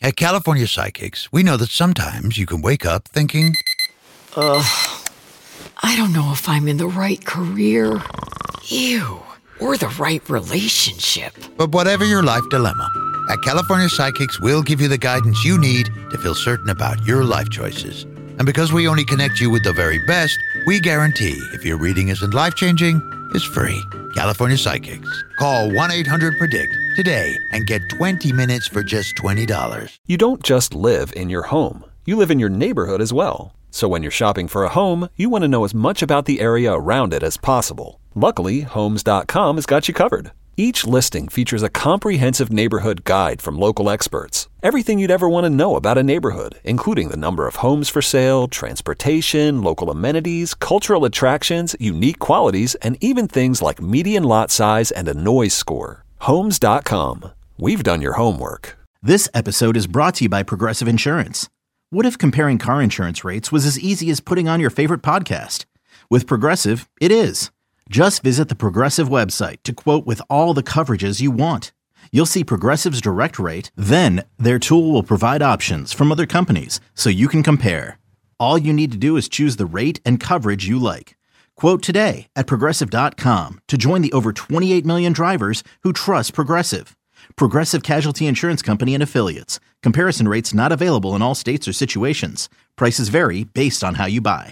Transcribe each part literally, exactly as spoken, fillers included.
At California Psychics, we know that sometimes you can wake up thinking, Ugh, I don't know if I'm in the right career. Ew. Or the right relationship. But whatever your life dilemma, at California Psychics, we'll give you the guidance you need to feel certain about your life choices. And because we only connect you with the very best, we guarantee if your reading isn't life-changing, it's free. California Psychics. Call one eight hundred predict today and get twenty minutes for just twenty dollars. You don't just live in your home. You live in your neighborhood as well. So when you're shopping for a home, you want to know as much about the area around it as possible. Luckily, Homes dot com has got you covered. Each listing features a comprehensive neighborhood guide from local experts. Everything you'd ever want to know about a neighborhood, including the number of homes for sale, transportation, local amenities, cultural attractions, unique qualities, and even things like median lot size and a noise score. Homes dot com. We've done your homework. This episode is brought to you by Progressive Insurance. What if comparing car insurance rates was as easy as putting on your favorite podcast? With Progressive, it is. Just visit the Progressive website to quote with all the coverages you want. You'll see Progressive's direct rate, then their tool will provide options from other companies so you can compare. All you need to do is choose the rate and coverage you like. Quote today at Progressive dot com to join the over twenty-eight million drivers who trust Progressive. Progressive Casualty Insurance Company and Affiliates. Comparison rates not available in all states or situations. Prices vary based on how you buy.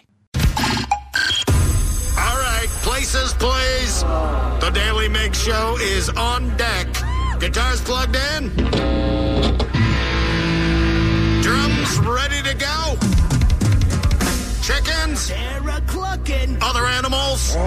Places, please. The Daily Mix Show is on deck. Guitars plugged in. Drums ready to go. Chickens. Other animals.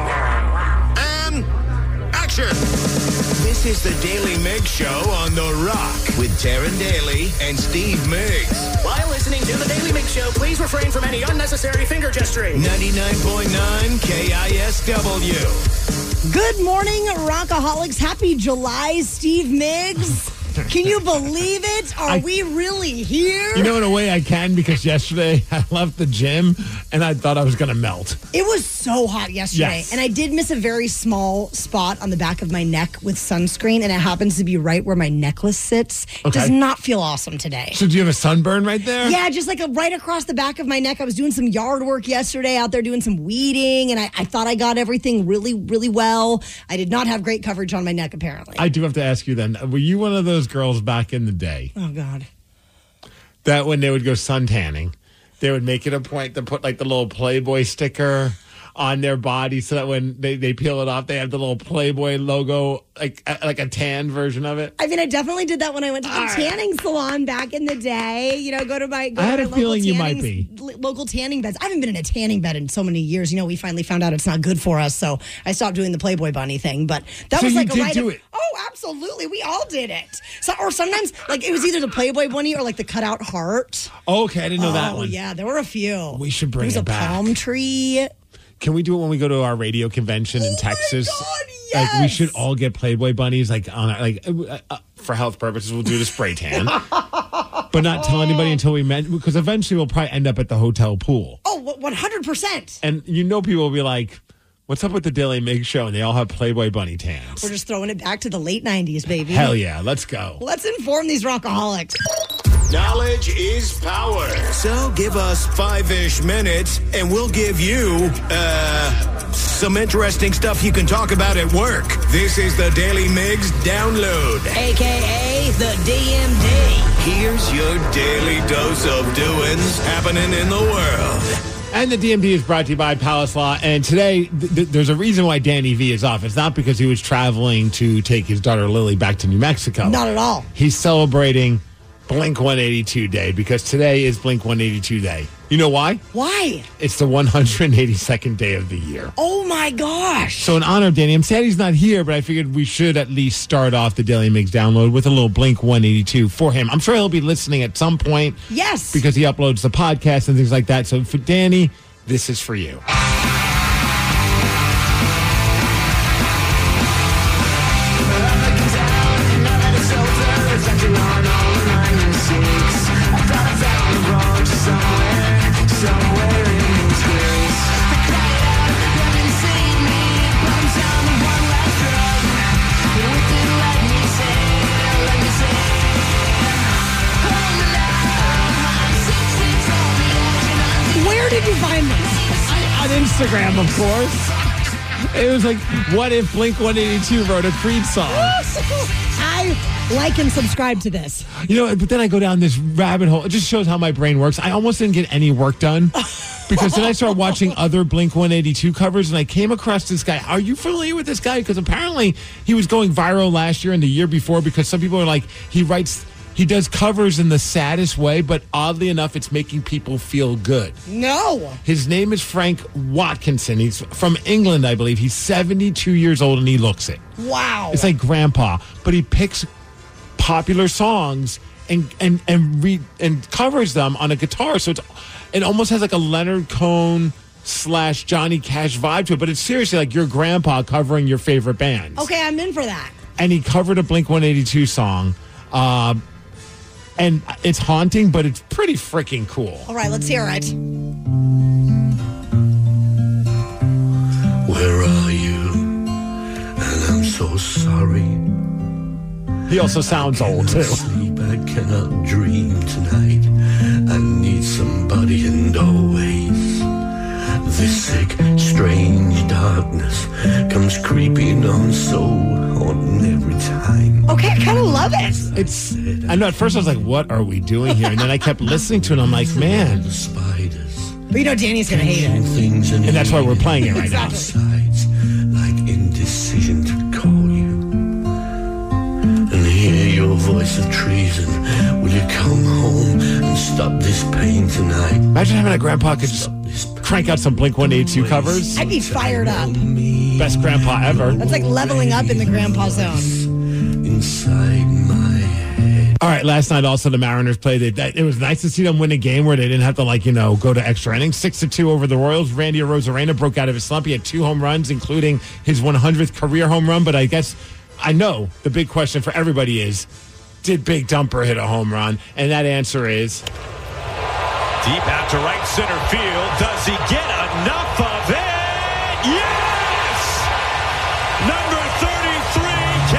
And action. This is the Daily Mix Show on The Rock with Taryn Daly and Steve Miggs. While listening to the Daily Mix Show, please refrain from any unnecessary finger gesturing. ninety-nine point nine K I S W. Good morning, Rockaholics. Happy July, Steve Miggs. Can you believe it? Are I, we really here? You know, in a way I can, because yesterday I left the gym and I thought I was going to melt. It was so hot yesterday. Yes. And I did miss a very small spot on the back of my neck with sunscreen, and it happens to be right where my necklace sits. It okay. does not feel awesome today. So do you have a sunburn right there? Yeah, just like a, right across the back of my neck. I was doing some yard work yesterday out there doing some weeding, and I, I thought I got everything really, really well. I did not have great coverage on my neck, apparently. I do have to ask you then, were you one of those girls back in the day? Oh, God. That when they would go sun tanning, they would make it a point to put like the little Playboy sticker on their body so that when they, they peel it off, they have the little Playboy logo, like like a tan version of it. I mean, I definitely did that when I went to the right. tanning salon back in the day. You know, go to my go I had to a my feeling local you tanning, might be. local tanning beds. I haven't been in a tanning bed in so many years. You know, we finally found out it's not good for us, so I stopped doing the Playboy bunny thing. But that so was you like did a right. Do of, it. Oh, absolutely, we all did it. So, or sometimes like it was either the Playboy bunny or like the cutout heart. Oh, okay, I didn't know oh, that one. Oh yeah, there were a few. We should bring There's it a back. palm tree. Can we do it when we go to our radio convention in oh Texas? My God, yes. Like we should all get Playboy bunnies, like on our, like uh, uh, for health purposes. We'll do the spray tan, but not tell anybody until we met, because eventually we'll probably end up at the hotel pool. Oh, one hundred percent. And you know, people will be like, "What's up with the Daily Mix Show?" And they all have Playboy bunny tans. We're just throwing it back to the late nineties, baby. Hell yeah, let's go. Let's inform these rockaholics. Knowledge is power. So give us five-ish minutes, and we'll give you, uh, some interesting stuff you can talk about at work. This is the Daily Mix Download. A K A the D M D. Here's your daily dose of doings happening in the world. And the D M D is brought to you by Palace Law. And today, th- th- there's a reason why Danny V is off. It's not because he was traveling to take his daughter Lily back to New Mexico. Not at all. He's celebrating Blink one eighty-two Day, because today is Blink one eighty-two Day. You know why? Why? It's the one hundred eighty-second day of the year. Oh, my gosh. So in honor of Danny, I'm sad he's not here, but I figured we should at least start off the Daily Mix Download with a little Blink one eighty-two for him. I'm sure he'll be listening at some point. Yes. Because he uploads the podcast and things like that. So for Danny, this is for you. Instagram, of course. It was like, what if Blink one eighty-two wrote a Creed song? I like and subscribe to this. You know, but then I go down this rabbit hole. It just shows how my brain works. I almost didn't get any work done because then I started watching other Blink one eighty-two covers, and I came across this guy. Are you familiar with this guy? Because apparently he was going viral last year and the year before because some people are like, he writes... He does covers in the saddest way, but oddly enough, it's making people feel good. No. His name is Frank Watkinson. He's from England, I believe. He's seventy-two years old, and he looks it. Wow. It's like grandpa, but he picks popular songs and and and re, and covers them on a guitar. So it's it almost has like a Leonard Cohen slash Johnny Cash vibe to it, but it's seriously like your grandpa covering your favorite bands. Okay, I'm in for that. And he covered a Blink one eighty-two song. Um, And it's haunting, but it's pretty freaking cool. All right, let's hear it. Where are you? And I'm so sorry. He also sounds old, too. Sleep, I cannot dream tonight. I need somebody and always. This sick, strange darkness comes creeping on so haunting every time. Okay, I kind of love it. It's. I know at first I was like, "What are we doing here?" And then I kept listening to it. And I'm like, "Man." The spiders. But you know Danny's gonna hate it, Things and that's why we're playing it right exactly. Sides, like indecision to call you and hear your voice of treason. Will you come home and stop this pain tonight? Imagine having a grandpa could just crank out some Blink one eighty-two covers. I'd be fired up. Best grandpa ever. That's like leveling up in the grandpa zone. Inside my head. All right, last night also the Mariners played. It, it was nice to see them win a game where they didn't have to, like, you know, go to extra innings. Six to two over the Royals. Randy Arozarena broke out of his slump. He had two home runs, including his one hundredth career home run. But I guess, I know the big question for everybody is, did Big Dumper hit a home run? And that answer is... Deep out to right center field. Does he get enough of it? Yes! Number thirty-three,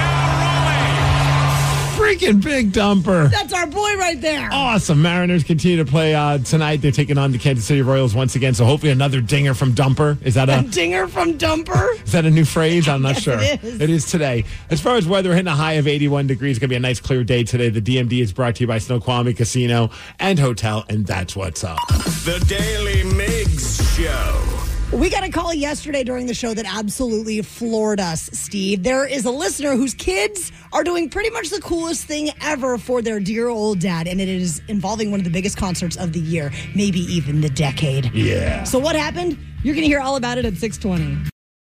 Cal Raleigh. Freaking Big Dumper. That's our boy right there. Awesome. Mariners continue to play uh, tonight. They're taking on the Kansas City Royals once again. So hopefully another dinger from Dumper. Is that a, a dinger from Dumper? Is that a new phrase? I'm not Yes, sure. it is. It is today. As far as weather, we're hitting a high of eighty-one degrees. It's going to be a nice clear day today. The D M D is brought to you by Snoqualmie Casino and Hotel, and that's what's up. The Daily Migs Show. We got a call yesterday during the show that absolutely floored us, Steve. There is a listener whose kids are doing pretty much the coolest thing ever for their dear old dad, and it is involving one of the biggest concerts of the year, maybe even the decade. Yeah. So what happened? You're going to hear all about it at six twenty.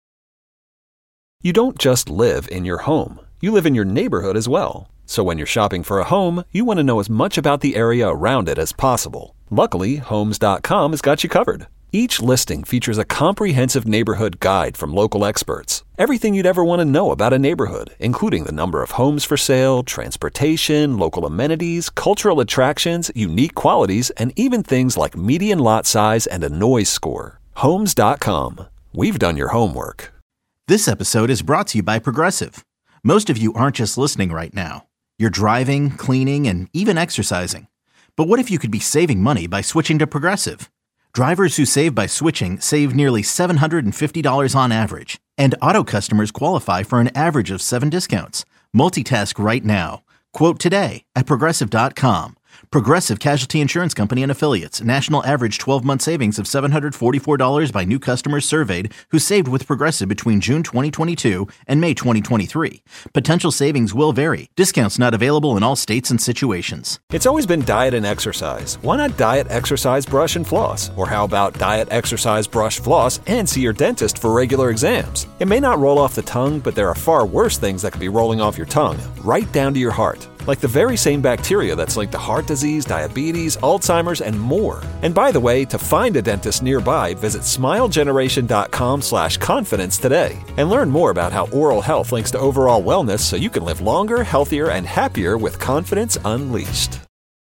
You don't just live in your home. You live in your neighborhood as well. So when you're shopping for a home, you want to know as much about the area around it as possible. Luckily, Homes dot com has got you covered. Each listing features a comprehensive neighborhood guide from local experts. Everything you'd ever want to know about a neighborhood, including the number of homes for sale, transportation, local amenities, cultural attractions, unique qualities, and even things like median lot size and a noise score. Homes dot com. We've done your homework. This episode is brought to you by Progressive. Most of you aren't just listening right now. You're driving, cleaning, and even exercising. But what if you could be saving money by switching to Progressive? Drivers who save by switching save nearly seven hundred fifty dollars on average. And auto customers qualify for an average of seven discounts. Multitask right now. Quote today at Progressive dot com. Progressive Casualty Insurance Company and Affiliates. National average twelve-month savings of seven hundred forty-four dollars by new customers surveyed who saved with Progressive between June twenty twenty-two and May twenty twenty-three. Potential savings will vary. Discounts not available in all states and situations. It's always been diet and exercise. Why not diet, exercise, brush, and floss? Or how about diet, exercise, brush, floss, and see your dentist for regular exams? It may not roll off the tongue, but there are far worse things that could be rolling off your tongue, right down to your heart. Like the very same bacteria that's linked to heart disease, diabetes, Alzheimer's, and more. And by the way, to find a dentist nearby, visit smilegeneration.com slash confidence today. And learn more about how oral health links to overall wellness so you can live longer, healthier, and happier with confidence unleashed.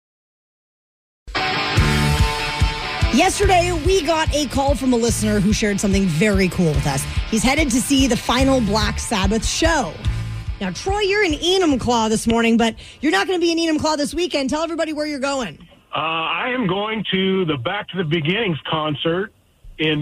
Yesterday, we got a call from a listener who shared something very cool with us. He's headed to see the final Black Sabbath show. Now, Troy, you're in Enumclaw this morning, but you're not going to be in Enumclaw this weekend. Tell everybody where you're going. Uh, I am going to the Back to the Beginnings concert in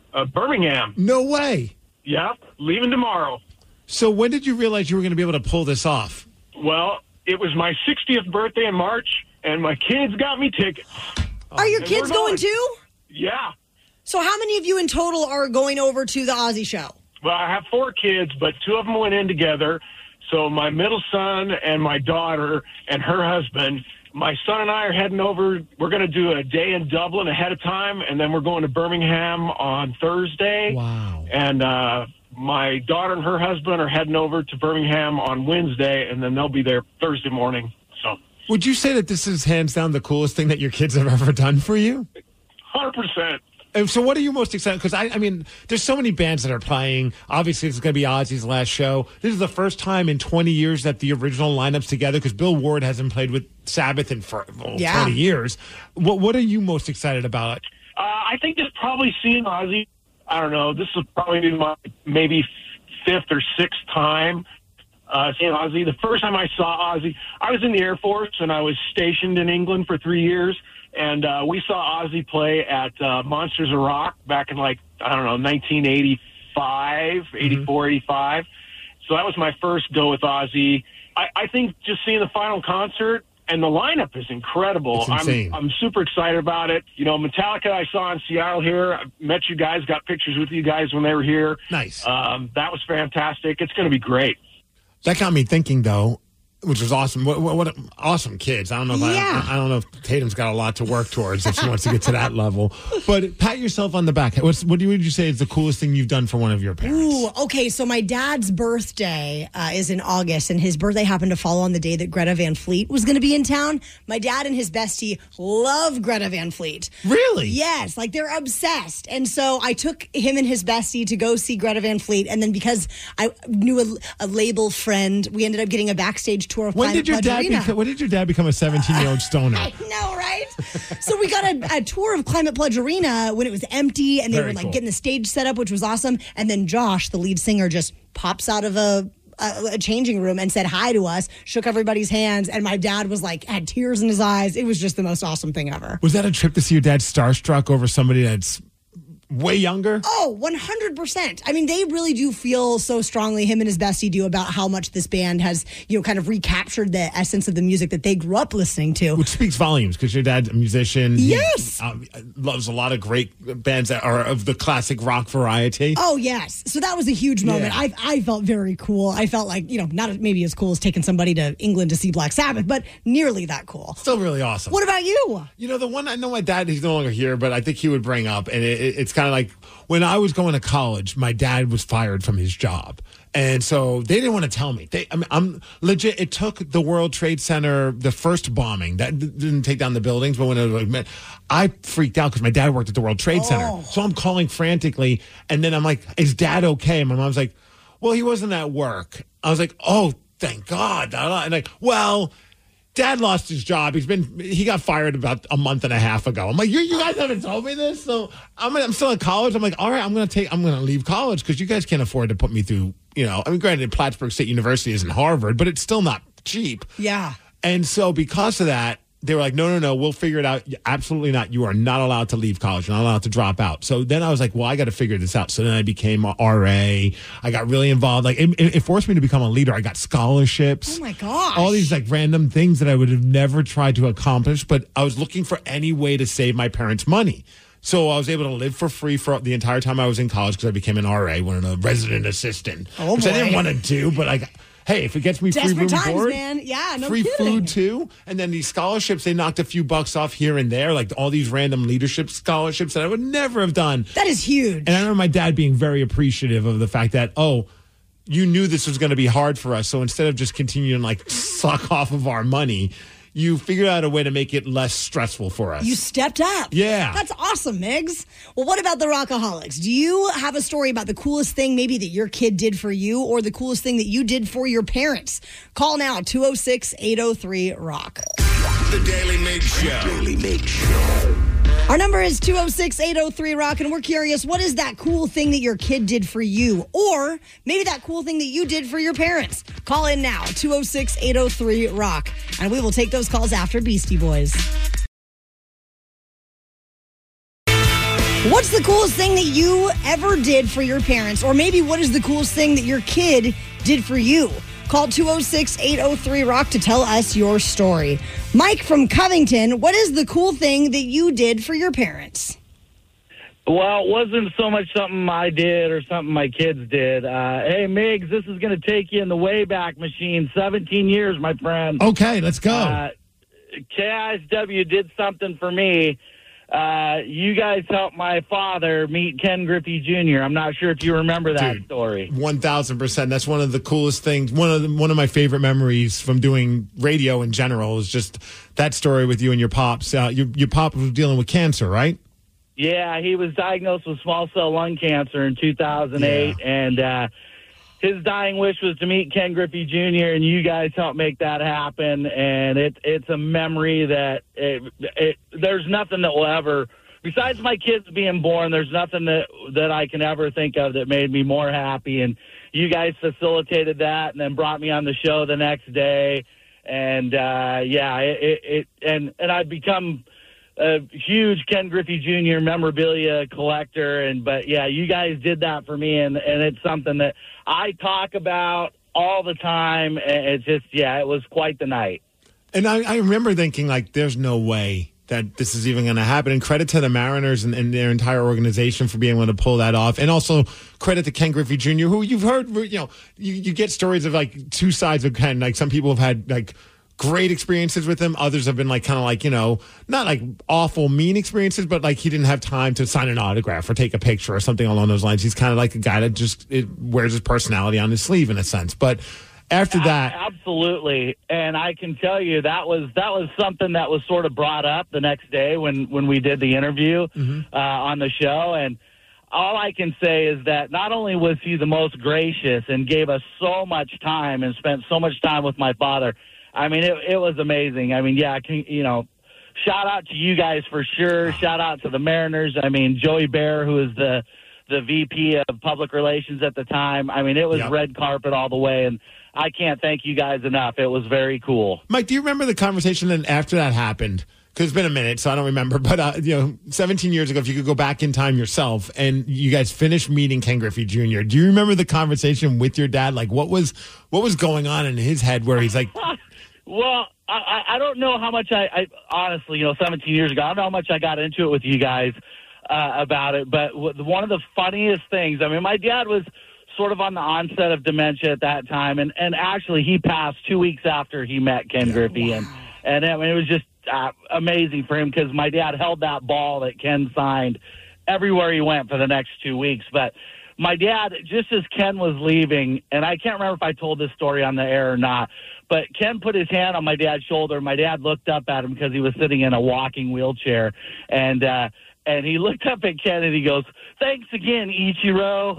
Uh, Birmingham. No way. Yep, leaving tomorrow. So when did you realize you were going to be able to pull this off? Well, it was my sixtieth birthday in March, and my kids got me tickets. Are your And kids we're going going. too? Yeah. So how many of you in total are going over to the Ozzy show? Well, I have four kids, but two of them went in together. So my middle son and my daughter and her husband. My son and I are heading over. We're going to do a day in Dublin ahead of time, and then we're going to Birmingham on Thursday. Wow. And uh, my daughter and her husband are heading over to Birmingham on Wednesday, and then they'll be there Thursday morning. So, Would you say that this is hands down the coolest thing that your kids have ever done for you? one hundred percent. And so what are you most excited? Because, I, I mean, there's so many bands that are playing. Obviously, it's going to be Ozzy's last show. This is the first time in twenty years that the original lineup's together because Bill Ward hasn't played with Sabbath in for well, Yeah. twenty years. What What are you most excited about? Uh, I think it's probably seeing Ozzy. I don't know. This will probably be my maybe fifth or sixth time uh, seeing Ozzy. The first time I saw Ozzy, I was in the Air Force and I was stationed in England for three years. And uh, we saw Ozzy play at uh, Monsters of Rock back in, like, I don't know, nineteen eighty-five, eighty-four, mm-hmm. eighty-five. So that was my first go with Ozzy. I, I think just seeing the final concert, and the lineup is incredible. It's insane. I'm, I'm super excited about it. You know, Metallica I saw in Seattle here. I met you guys, got pictures with you guys when they were here. Nice. Um, that was fantastic. It's going to be great. That got me thinking, though, which was awesome. What, what, what awesome kids. I don't know if Yeah. I, I don't know if Tatum's got a lot to work towards if she wants to get to that level. But pat yourself on the back. What's, what would you say is the coolest thing you've done for one of your parents? Ooh, okay. So my dad's birthday uh, is in August, and his birthday happened to fall on the day that Greta Van Fleet was going to be in town. My dad and his bestie love Greta Van Fleet. Really? Yes, like they're obsessed. And so I took him and his bestie to go see Greta Van Fleet, and then because I knew a, a label friend, we ended up getting a backstage tour of When Climate did your Pledge dad Arena. become, when did your dad become a seventeen-year-old stoner? I know, right? So we got a, a tour of Climate Pledge Arena when it was empty, and they Very were like cool. getting the stage set up, which was awesome. And then Josh, the lead singer, just pops out of a, a, a changing room and said hi to us, shook everybody's hands, and my dad was like, had tears in his eyes. It was just the most awesome thing ever. Was that a trip to see your dad starstruck over somebody that's way younger? Oh, one hundred percent. I mean, they really do feel so strongly, him and his bestie do, about how much this band has, you know, kind of recaptured the essence of the music that they grew up listening to. Which speaks volumes because your dad's a musician. Yes. He um, loves a lot of great bands that are of the classic rock variety. Oh, yes. So that was a huge moment. Yeah. I I felt very cool. I felt like, you know, not maybe as cool as taking somebody to England to see Black Sabbath, but nearly that cool. Still really awesome. What about you? You know, the one I know my dad, he's no longer here, but I think he would bring up, and it, it, it's kind of like when I was going to college, my dad was fired from his job. And so they didn't want to tell me. They, I mean, I'm legit. It took the World Trade Center, the first bombing that d- didn't take down the buildings, but when it was like, I freaked out because my dad worked at the World Trade Center. Oh. So I'm calling frantically, and then I'm like, "Is Dad okay?" And my mom's like, "Well, he wasn't at work." I was like, "Oh, thank God!" And like, well. Dad lost his job. He's been he got fired about a month and a half ago. I'm like, you, you guys haven't told me this, so I'm I'm still in college. I'm like, all right, I'm gonna take I'm gonna leave college because you guys can't afford to put me through. You know, I mean, granted, Plattsburgh State University isn't Harvard, but it's still not cheap. Yeah. And so because of that, they were like, no, no, no, we'll figure it out. Absolutely not. You are not allowed to leave college. You're not allowed to drop out. So then I was like, well, I got to figure this out. So then I became a R A. I got really involved. Like it, it forced me to become a leader. I got scholarships. Oh my gosh. All these like random things that I would have never tried to accomplish, but I was looking for any way to save my parents money. So I was able to live for free for the entire time I was in college because I became an R A, one of the resident assistant, Oh, which I didn't boy. want to do, but like, hey, if it gets me free room Desperate times, board, man. Yeah, no free kidding. food too, and then these scholarships, they knocked a few bucks off here and there, like all these random leadership scholarships that I would never have done. That is huge. And I remember my dad being very appreciative of the fact that, oh, you knew this was going to be hard for us, so instead of just continuing to like suck off of our money, you figured out a way to make it less stressful for us. You stepped up. Yeah. That's awesome, Migs. Well, what about the Rockaholics? Do you have a story about the coolest thing maybe that your kid did for you or the coolest thing that you did for your parents? Call now, two oh six, eight oh three, ROCK. The Daily Mig Show. Daily Mig Show. Our number is two oh six, eight oh three, ROCK, and we're curious, what is that cool thing that your kid did for you? Or maybe that cool thing that you did for your parents. Call in now, two oh six, eight oh three, ROCK, and we will take those calls after Beastie Boys. What's the coolest thing that you ever did for your parents? Or maybe what is the coolest thing that your kid did for you? Call two oh six, eight oh three, ROCK to tell us your story. Mike from Covington, what is the cool thing that you did for your parents? Well, it wasn't so much something I did or something my kids did. Uh, hey, Migs, this is going to take you in the Wayback Machine. seventeen years, my friend. Okay, let's go. Uh, K I S W did something for me. Uh, you guys helped my father meet Ken Griffey Junior I'm not sure if you remember that Dude, story. one thousand percent. That's one of the coolest things. One of the, one of my favorite memories from doing radio in general is just that story with you and your pops. Uh, your, your pop was dealing with cancer, right? Yeah, he was diagnosed with small cell lung cancer in two thousand eight, yeah. and uh, his dying wish was to meet Ken Griffey Junior, and you guys helped make that happen, and it, it's a memory that it, it, there's nothing that will ever, besides my kids being born, there's nothing that, that I can ever think of that made me more happy, and you guys facilitated that and then brought me on the show the next day, and uh, yeah, it, it, it and, and I've become a huge Ken Griffey Junior memorabilia collector, and but yeah, you guys did that for me, and, and it's something that I talk about all the time. And it's just, yeah, it was quite the night. And I, I remember thinking, like, there's no way that this is even going to happen. And credit to the Mariners and, and their entire organization for being able to pull that off. And also credit to Ken Griffey Junior, who you've heard, you know, you, you get stories of like two sides of Ken. Like some people have had like great experiences with him. Others have been like kind of like, you know, not like awful mean experiences, but like he didn't have time to sign an autograph or take a picture or something along those lines. He's kind of like a guy that just it wears his personality on his sleeve in a sense. But after that, absolutely. And I can tell you that was that was something that was sort of brought up the next day when, when we did the interview mm-hmm. uh, on the show. And all I can say is that not only was he the most gracious and gave us so much time and spent so much time with my father, I mean, it, it was amazing. I mean, yeah, can, you know, shout out to you guys for sure. Shout out to the Mariners. I mean, Joey Bear, who is the the V P of public relations at the time. I mean, it was yep. red carpet all the way, and I can't thank you guys enough. It was very cool. Mike, do you remember the conversation then after that happened? Because it's been a minute, so I don't remember. But, uh, you know, seventeen years ago, if you could go back in time yourself and you guys finished meeting Ken Griffey Junior, do you remember the conversation with your dad? Like, what was what was going on in his head where he's like... Well, I, I don't know how much I, I, honestly, you know, seventeen years ago, I don't know how much I got into it with you guys uh, about it. But one of the funniest things, I mean, my dad was sort of on the onset of dementia at that time. And, and actually, he passed two weeks after he met Ken yeah, Griffey. Wow. And, and I mean, it was just uh, amazing for him because my dad held that ball that Ken signed everywhere he went for the next two weeks. But my dad, just as Ken was leaving, and I can't remember if I told this story on the air or not, but Ken put his hand on my dad's shoulder. My dad looked up at him because he was sitting in a walking wheelchair. And uh, and he looked up at Ken and he goes, "Thanks again, Ichiro."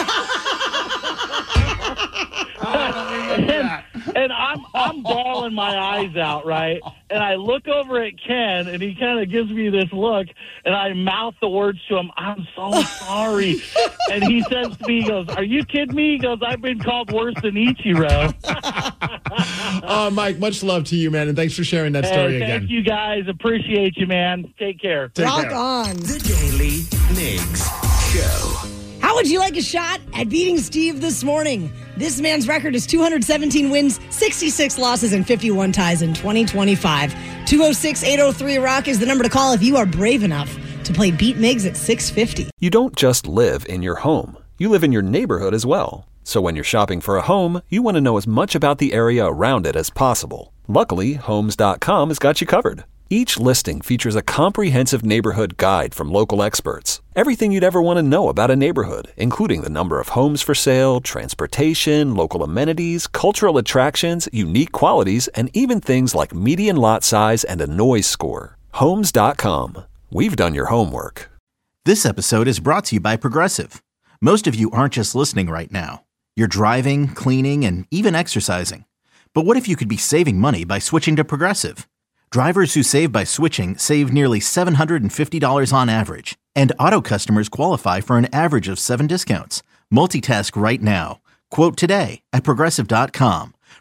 and, and I'm I'm bawling my eyes out, right? And I look over at Ken, and he kind of gives me this look, and I mouth the words to him, "I'm so sorry." And he says to me, he goes, "Are you kidding me?" He goes, "I've been called worse than Ichiro." uh, Mike, much love to you, man, and thanks for sharing that story hey, thank again. Thank you, guys. Appreciate you, man. Take care. Take Rock care. on. The Daily Migs Show. How would you like a shot at beating Steve this morning? This man's record is two hundred seventeen wins, sixty-six losses, and fifty-one ties in twenty twenty-five. two oh six, eight oh three, ROCK is the number to call if you are brave enough to play Beat Migs at six fifty. You don't just live in your home. You live in your neighborhood as well. So when you're shopping for a home, you want to know as much about the area around it as possible. Luckily, Homes dot com has got you covered. Each listing features a comprehensive neighborhood guide from local experts. Everything you'd ever want to know about a neighborhood, including the number of homes for sale, transportation, local amenities, cultural attractions, unique qualities, and even things like median lot size and a noise score. Homes dot com. We've done your homework. This episode is brought to you by Progressive. Most of you aren't just listening right now. You're driving, cleaning, and even exercising. But what if you could be saving money by switching to Progressive? Drivers who save by switching save nearly seven hundred fifty dollars on average. And auto customers qualify for an average of seven discounts. Multitask right now. Quote today at Progressive dot com.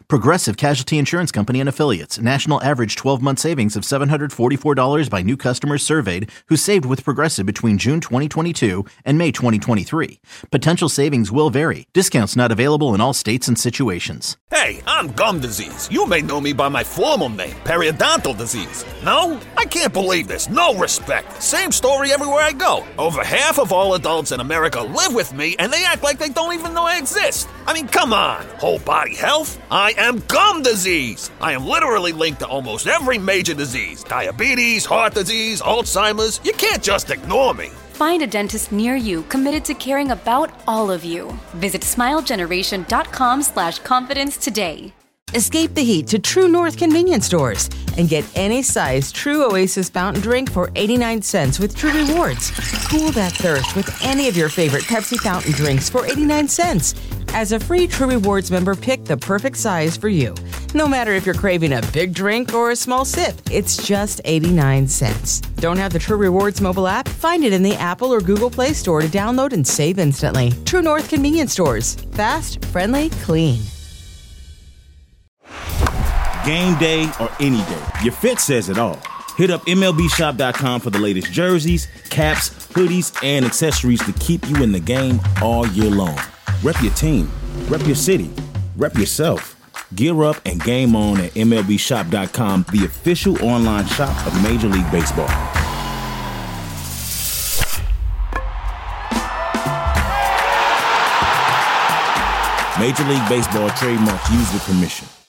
Progressive Casualty Insurance Company and Affiliates. National average twelve-month savings of seven hundred forty-four dollars by new customers surveyed who saved with Progressive between June twenty twenty-two and May twenty twenty-three. Potential savings will vary. Discounts not available in all states and situations. Hey, I'm gum disease. You may know me by my formal name, periodontal disease. No? I can't believe this. No respect. Same story everywhere I go. Over half of all adults in America live with me, and they act like they don't even know I exist. I mean, come on. Whole body health? I am gum disease. I am literally linked to almost every major disease. Diabetes, heart disease, Alzheimer's. You can't just ignore me. Find a dentist near you committed to caring about all of you. Visit smilegeneration.com slash confidence today. Escape the heat to True North convenience stores and get any size True Oasis fountain drink for eighty-nine cents with True Rewards. Cool that thirst with any of your favorite Pepsi fountain drinks for eighty-nine cents. As a free True Rewards member, pick the perfect size for you. No matter if you're craving a big drink or a small sip, it's just eighty-nine cents. Don't have the True Rewards mobile app? Find it in the Apple or Google Play Store to download and save instantly. True North convenience stores. Fast, friendly, clean. Game day or any day, your fit says it all. Hit up M L B shop dot com for the latest jerseys, caps, hoodies, and accessories to keep you in the game all year long. Rep your team, rep your city, rep yourself. Gear up and game on at M L B shop dot com, the official online shop of Major League Baseball. Major League Baseball trademarks used with permission.